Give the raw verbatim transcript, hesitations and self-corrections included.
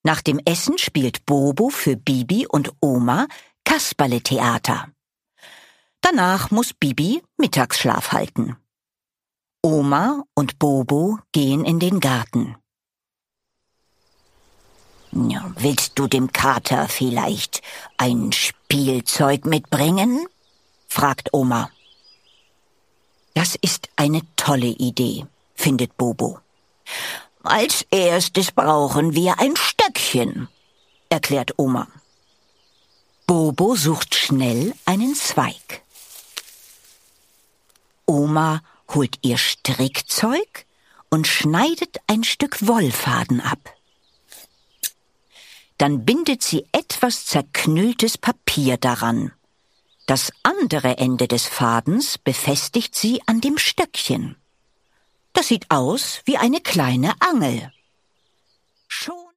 Nach dem Essen spielt Bobo für Bibi und Oma Kasperletheater. Danach muss Bibi Mittagsschlaf halten. Oma und Bobo gehen in den Garten. Ja, willst du dem Kater vielleicht ein Spielzeug mitbringen? Fragt Oma. Das ist eine tolle Idee, findet Bobo. Als erstes brauchen wir ein Stöckchen, erklärt Oma. Bobo sucht schnell einen Zweig. Oma holt ihr Strickzeug und schneidet ein Stück Wollfaden ab. Dann bindet sie etwas zerknülltes Papier daran. Das andere Ende des Fadens befestigt sie an dem Stöckchen. Das sieht aus wie eine kleine Angel. Schon